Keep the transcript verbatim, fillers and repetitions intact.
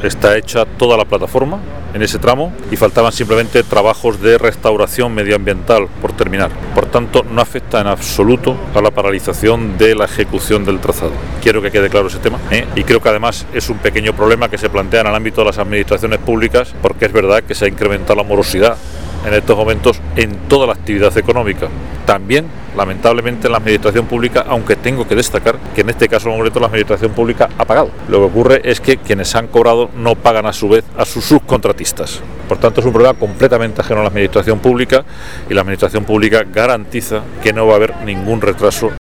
está hecha toda la plataforma en ese tramo y faltaban simplemente trabajos de restauración medioambiental por terminar. Por tanto, no afecta en absoluto a la paralización de la ejecución del trazado. Quiero que quede claro ese tema, ¿eh? Y creo que además es un pequeño problema que se plantea en el ámbito de las administraciones públicas, porque es verdad que se ha incrementado la morosidad en estos momentos en toda la actividad económica. También, lamentablemente, en la administración pública, aunque tengo que destacar que en este caso en concreto la administración pública ha pagado. Lo que ocurre es que quienes han cobrado no pagan a su vez a sus subcontratistas. Por tanto, es un problema completamente ajeno a la administración pública y la administración pública garantiza que no va a haber ningún retraso